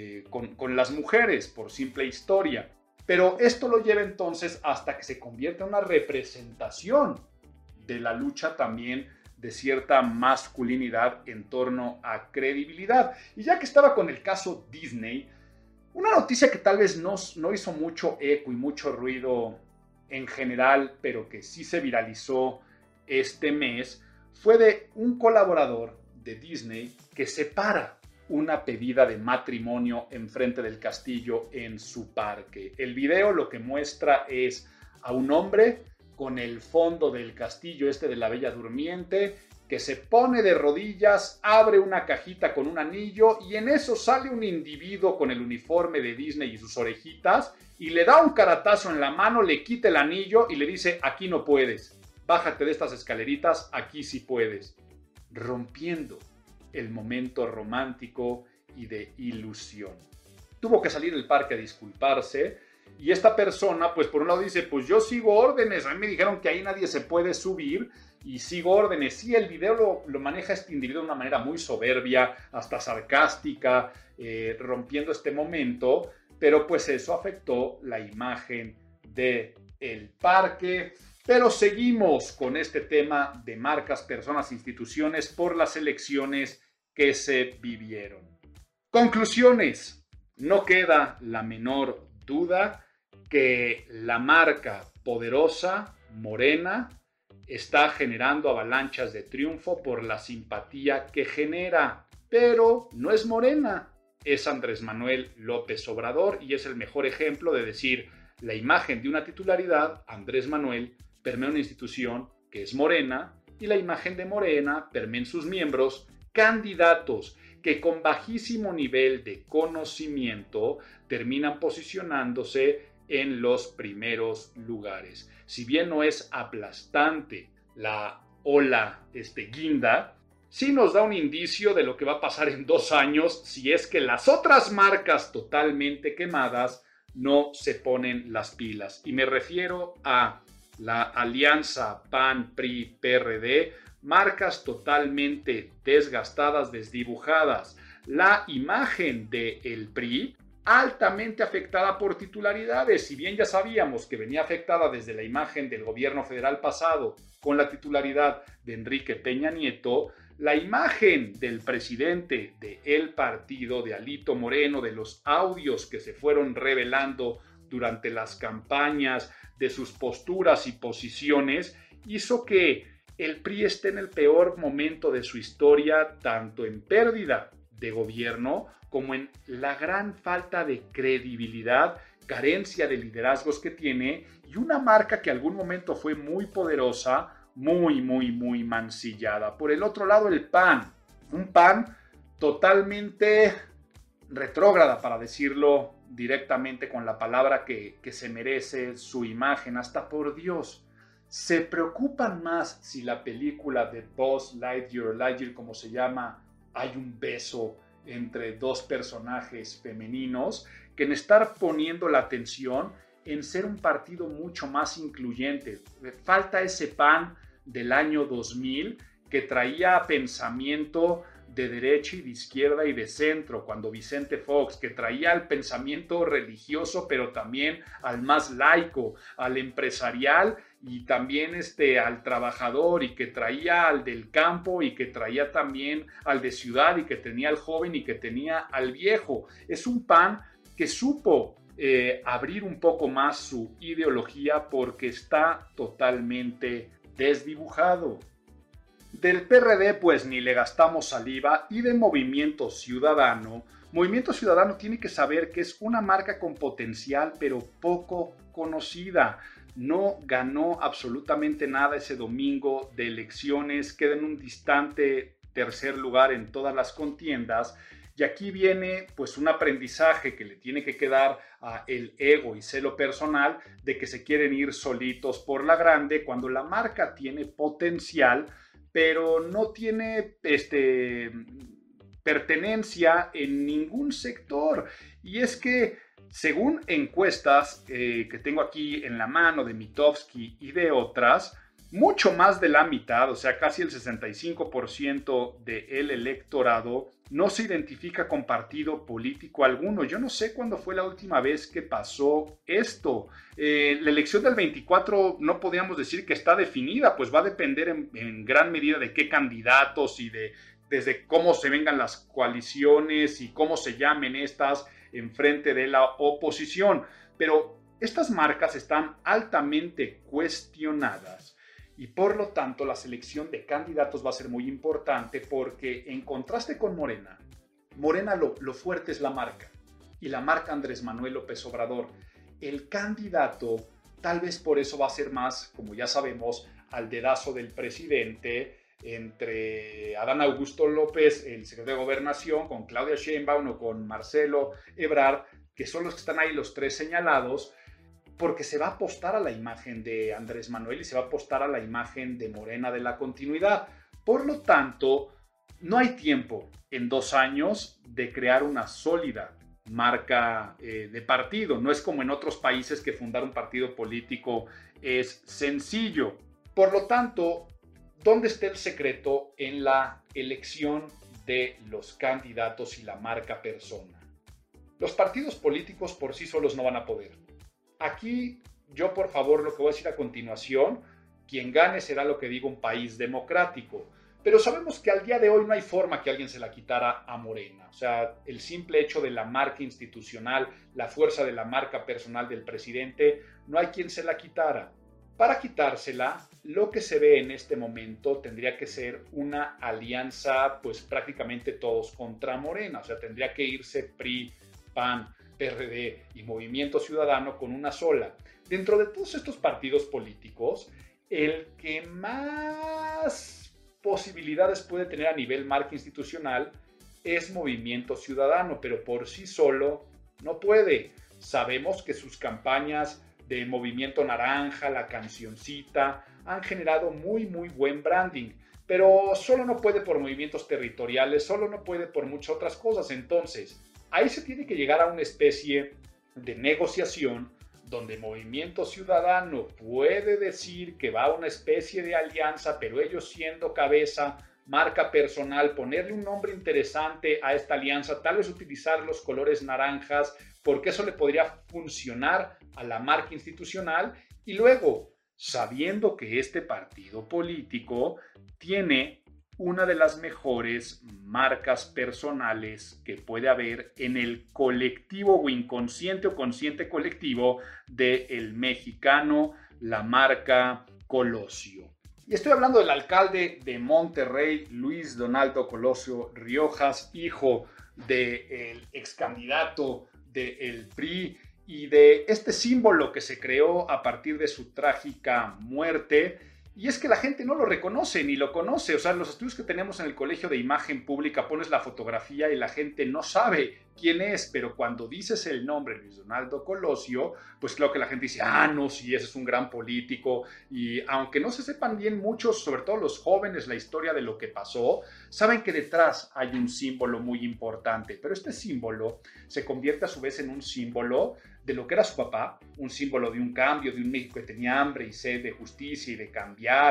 [SPEAKER 2] con las mujeres, por simple historia. Pero esto lo lleva entonces hasta que se convierte en una representación de la lucha también de cierta masculinidad en torno a credibilidad. Y ya que estaba con el caso Disney, una noticia que tal vez no hizo mucho eco y mucho ruido en general, pero que sí se viralizó este mes, fue de un colaborador de Disney que separa una pedida de matrimonio enfrente del castillo en su parque. El video lo que muestra es a un hombre con el fondo del castillo de la Bella Durmiente, que se pone de rodillas, abre una cajita con un anillo y en eso sale un individuo con el uniforme de Disney y sus orejitas y le da un caratazo en la mano, le quita el anillo y le dice, aquí no puedes, bájate de estas escaleritas, aquí sí puedes, rompiendo el momento romántico y de ilusión. Tuvo que salir del parque a disculparse y esta persona, pues por un lado dice, pues yo sigo órdenes, a mí me dijeron que ahí nadie se puede subir, y sigo órdenes. Sí, el video lo maneja este individuo de una manera muy soberbia, hasta sarcástica, rompiendo este momento, pero pues eso afectó la imagen del parque. Pero seguimos con este tema de marcas, personas, instituciones por las elecciones que se vivieron. Conclusiones. No queda la menor duda que la marca poderosa, Morena, está generando avalanchas de triunfo por la simpatía que genera, pero no es Morena, es Andrés Manuel López Obrador y es el mejor ejemplo de decir la imagen de una titularidad, Andrés Manuel, permea una institución que es Morena y la imagen de Morena permea en sus miembros candidatos que con bajísimo nivel de conocimiento terminan posicionándose en los primeros lugares. Si bien no es aplastante la ola guinda, sí nos da un indicio de lo que va a pasar en 2 años si es que las otras marcas totalmente quemadas no se ponen las pilas. Y me refiero a la alianza PAN-PRI-PRD, marcas totalmente desgastadas, desdibujadas. La imagen del PRI altamente afectada por titularidades. Si bien ya sabíamos que venía afectada desde la imagen del gobierno federal pasado con la titularidad de Enrique Peña Nieto, la imagen del presidente del partido, de Alito Moreno, de los audios que se fueron revelando durante las campañas, de sus posturas y posiciones, hizo que el PRI esté en el peor momento de su historia, tanto en pérdida de gobierno como en la gran falta de credibilidad, carencia de liderazgos que tiene y una marca que algún momento fue muy poderosa, muy mancillada. Por el otro lado, el PAN, un PAN totalmente retrógrada, para decirlo directamente con la palabra que se merece su imagen, hasta por Dios. Se preocupan más si la película de Buzz Lightyear, como se llama, hay un beso entre 2 personajes femeninos, que en estar poniendo la atención en ser un partido mucho más incluyente. Falta ese PAN del año 2000 que traía pensamiento de derecha y de izquierda y de centro, cuando Vicente Fox, que traía el pensamiento religioso, pero también al más laico, al empresarial y también al trabajador, y que traía al del campo y que traía también al de ciudad, y que tenía al joven y que tenía al viejo. Es un PAN que supo abrir un poco más su ideología porque está totalmente desdibujado. Del PRD pues ni le gastamos saliva, y de Movimiento Ciudadano tiene que saber que es una marca con potencial pero poco conocida. No ganó absolutamente nada ese domingo de elecciones, queda en un distante tercer lugar en todas las contiendas. Y aquí viene pues un aprendizaje que le tiene que quedar a el ego y celo personal de que se quieren ir solitos por la grande cuando la marca tiene potencial, pero no tiene pertenencia en ningún sector. Y es que según encuestas que tengo aquí en la mano de Mitofsky y de otras, mucho más de la mitad, o sea, casi el 65% del electorado no se identifica con partido político alguno. Yo no sé cuándo fue la última vez que pasó esto. La elección del 24 no podríamos decir que está definida, pues va a depender en gran medida de qué candidatos y desde cómo se vengan las coaliciones y cómo se llamen estas en frente de la oposición. Pero estas marcas están altamente cuestionadas. Y por lo tanto, la selección de candidatos va a ser muy importante porque en contraste con Morena lo fuerte es la marca. Y la marca Andrés Manuel López Obrador. El candidato, tal vez por eso va a ser más, como ya sabemos, al dedazo del presidente, entre Adán Augusto López, el secretario de Gobernación, con Claudia Sheinbaum o con Marcelo Ebrard, que son los que están ahí los tres señalados, porque se va a apostar a la imagen de Andrés Manuel y se va a apostar a la imagen de Morena de la continuidad. Por lo tanto, no hay tiempo en 2 años de crear una sólida marca de partido. No es como en otros países que fundar un partido político es sencillo. Por lo tanto, ¿dónde está el secreto en la elección de los candidatos y la marca persona? Los partidos políticos por sí solos no van a poder. Aquí yo, por favor, lo que voy a decir a continuación, quien gane será lo que digo un país democrático. Pero sabemos que al día de hoy no hay forma que alguien se la quitara a Morena. O sea, el simple hecho de la marca institucional, la fuerza de la marca personal del presidente, no hay quien se la quitara. Para quitársela, lo que se ve en este momento tendría que ser una alianza, pues prácticamente todos contra Morena. O sea, tendría que irse PRI, PAN, PRD y Movimiento Ciudadano con una sola. Dentro de todos estos partidos políticos, el que más posibilidades puede tener a nivel marca institucional es Movimiento Ciudadano, pero por sí solo no puede. Sabemos que sus campañas de Movimiento Naranja, la cancioncita, han generado muy buen branding, pero solo no puede por movimientos territoriales, solo no puede por muchas otras cosas. Entonces, ahí se tiene que llegar a una especie de negociación donde Movimiento Ciudadano puede decir que va a una especie de alianza, pero ellos siendo cabeza, marca personal, ponerle un nombre interesante a esta alianza, tal vez utilizar los colores naranjas, porque eso le podría funcionar a la marca institucional, y luego, sabiendo que este partido político tiene una de las mejores marcas personales que puede haber en el colectivo o inconsciente o consciente colectivo del mexicano, la marca Colosio. Y estoy hablando del alcalde de Monterrey, Luis Donaldo Colosio Riojas, hijo del ex candidato del PRI y de este símbolo que se creó a partir de su trágica muerte. Y es que la gente no lo reconoce ni lo conoce. O sea, los estudios que tenemos en el Colegio de Imagen Pública, pones la fotografía y la gente no sabe quién es, pero cuando dices el nombre Luis Donaldo Colosio, pues claro que la gente dice, no, sí, ese es un gran político. Y aunque no se sepan bien muchos, sobre todo los jóvenes, la historia de lo que pasó, saben que detrás hay un símbolo muy importante. Pero este símbolo se convierte a su vez en un símbolo de lo que era su papá, un símbolo de un cambio, de un México que tenía hambre y sed de justicia y de cambiar,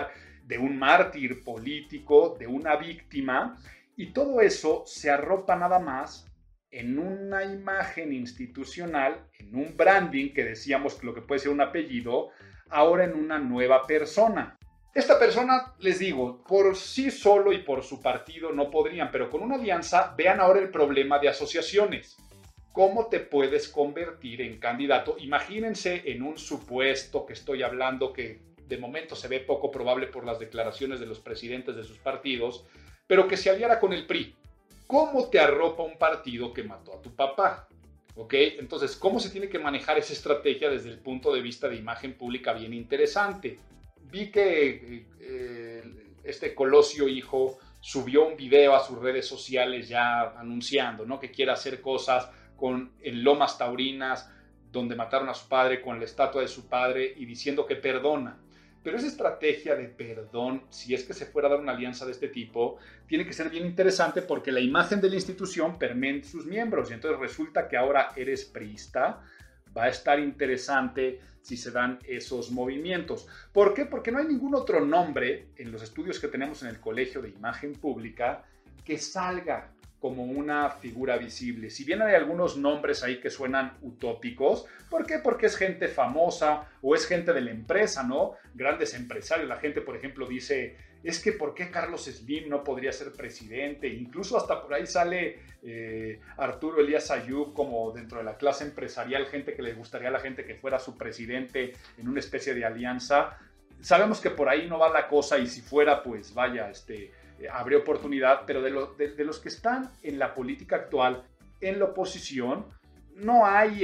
[SPEAKER 2] de un mártir político, de una víctima, y todo eso se arropa nada más en una imagen institucional, en un branding que decíamos que lo que puede ser un apellido, ahora en una nueva persona. Esta persona, les digo, por sí solo y por su partido no podrían, pero con una alianza, vean ahora el problema de asociaciones. ¿Cómo te puedes convertir en candidato? Imagínense en un supuesto que estoy hablando que de momento se ve poco probable por las declaraciones de los presidentes de sus partidos, pero que se aliara con el PRI. ¿Cómo te arropa un partido que mató a tu papá? ¿Ok? Entonces, ¿cómo se tiene que manejar esa estrategia desde el punto de vista de imagen pública? Bien interesante. Vi que este Colosio hijo subió un video a sus redes sociales ya anunciando, ¿no?, que quiere hacer cosas en Lomas Taurinas, donde mataron a su padre, con la estatua de su padre, y diciendo que perdona. Pero esa estrategia de perdón, si es que se fuera a dar una alianza de este tipo, tiene que ser bien interesante porque la imagen de la institución permea en sus miembros. Y entonces resulta que ahora eres priista. Va a estar interesante si se dan esos movimientos. ¿Por qué? Porque no hay ningún otro nombre en los estudios que tenemos en el Colegio de Imagen Pública que salga como una figura visible. Si bien hay algunos nombres ahí que suenan utópicos, ¿por qué? Porque es gente famosa o es gente de la empresa, ¿no? Grandes empresarios. La gente, por ejemplo, dice, es que ¿por qué Carlos Slim no podría ser presidente? Incluso hasta por ahí sale Arturo Elías Ayub como dentro de la clase empresarial, gente que le gustaría a la gente que fuera su presidente en una especie de alianza. Sabemos que por ahí no va la cosa y si fuera, pues vaya, habría oportunidad, pero de los que están en la política actual, en la oposición, no hay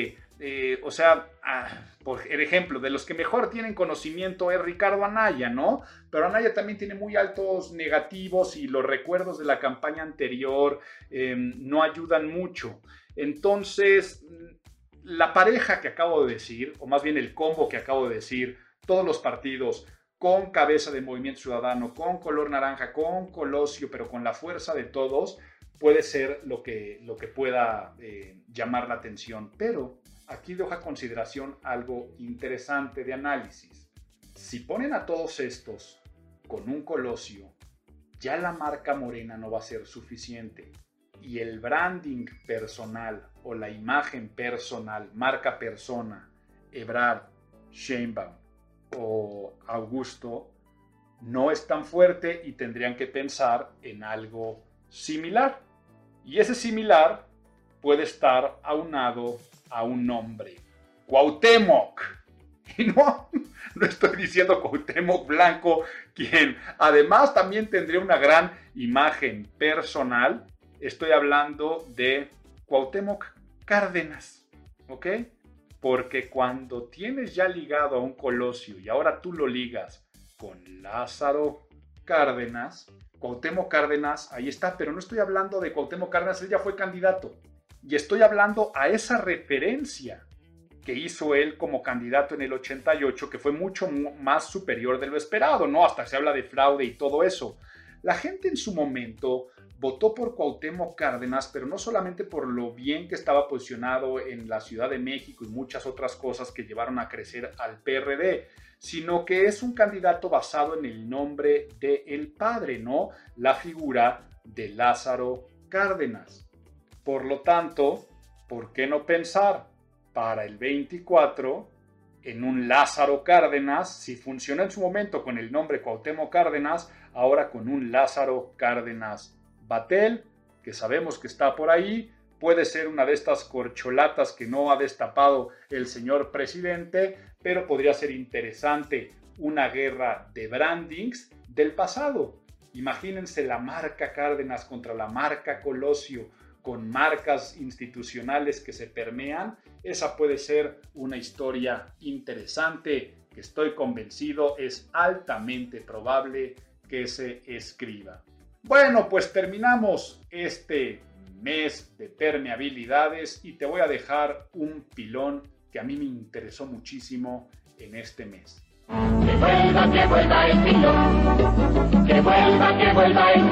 [SPEAKER 2] por ejemplo, de los que mejor tienen conocimiento es Ricardo Anaya, ¿no? Pero Anaya también tiene muy altos negativos y los recuerdos de la campaña anterior no ayudan mucho. Entonces, la pareja que acabo de decir, o más bien el combo que acabo de decir, todos los partidos con cabeza de Movimiento Ciudadano, con color naranja, con Colosio, pero con la fuerza de todos, puede ser lo que pueda llamar la atención. Pero aquí dejo a consideración algo interesante de análisis. Si ponen a todos estos con un Colosio, ya la marca Morena no va a ser suficiente. Y el branding personal o la imagen personal, marca persona, Ebrard, Sheinbaum o Augusto, no es tan fuerte y tendrían que pensar en algo similar. Y ese similar puede estar aunado a un nombre, Cuauhtémoc. Y no estoy diciendo Cuauhtémoc Blanco, quien además también tendría una gran imagen personal. Estoy hablando de Cuauhtémoc Cárdenas, ¿ok? Porque cuando tienes ya ligado a un Colosio y ahora tú lo ligas con Lázaro Cárdenas, Cuauhtémoc Cárdenas, ahí está, pero no estoy hablando de Cuauhtémoc Cárdenas, él ya fue candidato. Y estoy hablando a esa referencia que hizo él como candidato en el 88, que fue mucho más superior de lo esperado, ¿no? Hasta se habla de fraude y todo eso. La gente en su momento votó por Cuauhtémoc Cárdenas, pero no solamente por lo bien que estaba posicionado en la Ciudad de México y muchas otras cosas que llevaron a crecer al PRD, sino que es un candidato basado en el nombre del padre, ¿no? La figura de Lázaro Cárdenas. Por lo tanto, ¿por qué no pensar para el 24 en un Lázaro Cárdenas? Si funcionó en su momento con el nombre Cuauhtémoc Cárdenas, ahora con un Lázaro Cárdenas Battel, que sabemos que está por ahí, puede ser una de estas corcholatas que no ha destapado el señor presidente, pero podría ser interesante una guerra de brandings del pasado. Imagínense la marca Cárdenas contra la marca Colosio, con marcas institucionales que se permean. Esa puede ser una historia interesante que estoy convencido es altamente probable que se escriba. Bueno, pues terminamos este mes de permeabilidades y te voy a dejar un pilón que a mí me interesó muchísimo en este mes.
[SPEAKER 3] Que vuelva el pilón, que vuelva el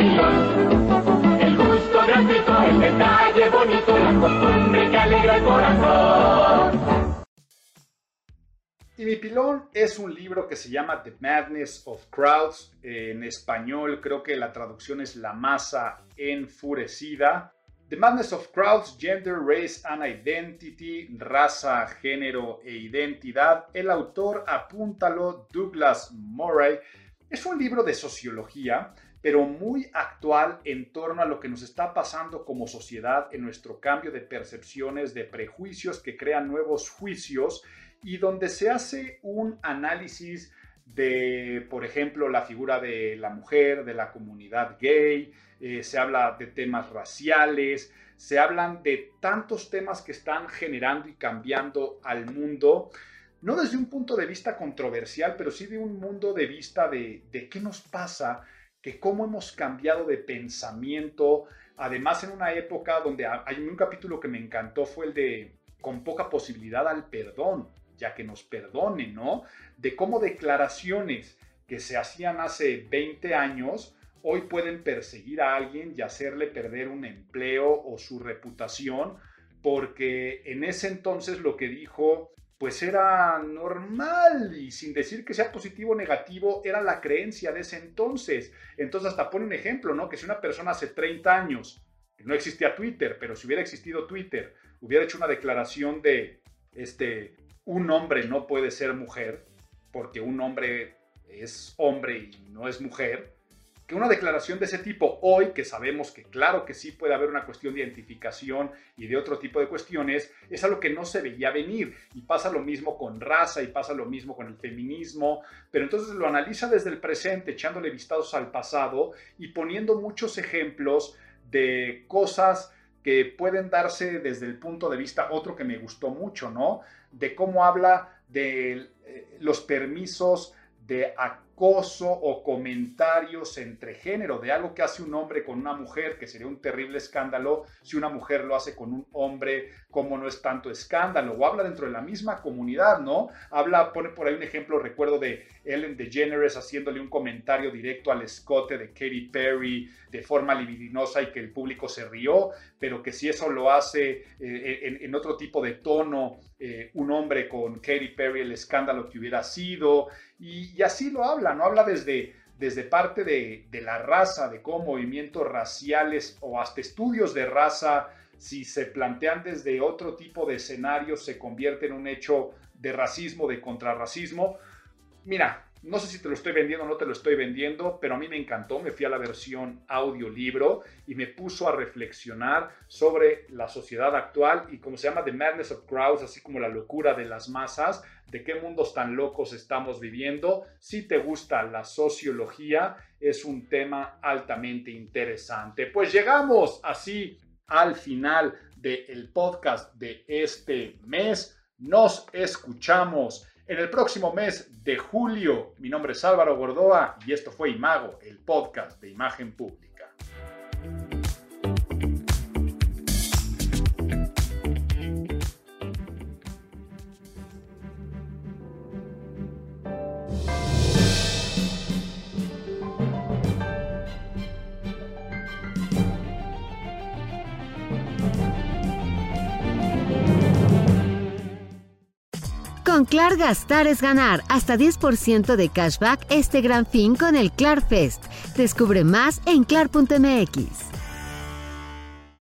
[SPEAKER 3] pilón. El gusto gratuito, el detalle bonito, la costumbre que alegra el corazón.
[SPEAKER 2] Y mi pilón es un libro que se llama The Madness of Crowds. En español creo que la traducción es La masa enfurecida. The Madness of Crowds, Gender, Race and Identity, raza, género e identidad. El autor, apúntalo, Douglas Murray. Es un libro de sociología, pero muy actual en torno a lo que nos está pasando como sociedad en nuestro cambio de percepciones, de prejuicios que crean nuevos juicios y donde se hace un análisis de, por ejemplo, la figura de la mujer, de la comunidad gay, se habla de temas raciales, se hablan de tantos temas que están generando y cambiando al mundo, no desde un punto de vista controversial, pero sí de un mundo de vista de qué nos pasa, que cómo hemos cambiado de pensamiento, además en una época donde hay un capítulo que me encantó, fue el de con poca posibilidad al perdón, ya que nos perdonen, ¿no? De cómo declaraciones que se hacían hace 20 años hoy pueden perseguir a alguien y hacerle perder un empleo o su reputación, porque en ese entonces lo que dijo pues era normal y sin decir que sea positivo o negativo, era la creencia de ese entonces. Entonces hasta pone un ejemplo, ¿no? Que si una persona hace 30 años, no existía Twitter, pero si hubiera existido Twitter, hubiera hecho una declaración de un hombre no puede ser mujer, porque un hombre es hombre y no es mujer, que una declaración de ese tipo hoy, que sabemos que claro que sí puede haber una cuestión de identificación y de otro tipo de cuestiones, es algo que no se veía venir. Y pasa lo mismo con raza y pasa lo mismo con el feminismo, pero entonces lo analiza desde el presente, echándole vistazos al pasado y poniendo muchos ejemplos de cosas que pueden darse desde el punto de vista, otro que me gustó mucho, ¿no? De cómo habla de los permisos de acoso o comentarios entre género, de algo que hace un hombre con una mujer, que sería un terrible escándalo, si una mujer lo hace con un hombre, como no es tanto escándalo, o habla dentro de la misma comunidad, ¿no? Pone por ahí un ejemplo, recuerdo de Ellen DeGeneres haciéndole un comentario directo al escote de Katy Perry de forma libidinosa y que el público se rió, pero que si eso lo hace en otro tipo de tono, un hombre con Katy Perry, el escándalo que hubiera sido, y así lo habla, ¿no? Habla desde parte de la raza, de cómo movimientos raciales o hasta estudios de raza, si se plantean desde otro tipo de escenarios, se convierte en un hecho de racismo, de contrarracismo. Mira, no sé si te lo estoy vendiendo o no te lo estoy vendiendo, pero a mí me encantó, me fui a la versión audiolibro y me puso a reflexionar sobre la sociedad actual y como se llama The Madness of Crowds, así como la locura de las masas, de qué mundos tan locos estamos viviendo. Si te gusta la sociología, es un tema altamente interesante. Pues llegamos así al final del podcast de este mes. Nos escuchamos en el próximo mes de julio. Mi nombre es Álvaro Gordoa y esto fue Imago, el podcast de imagen pública.
[SPEAKER 6] Con Clar, gastar es ganar. Hasta 10% de cashback este gran fin con el Clar Fest. Descubre más en clar.mx.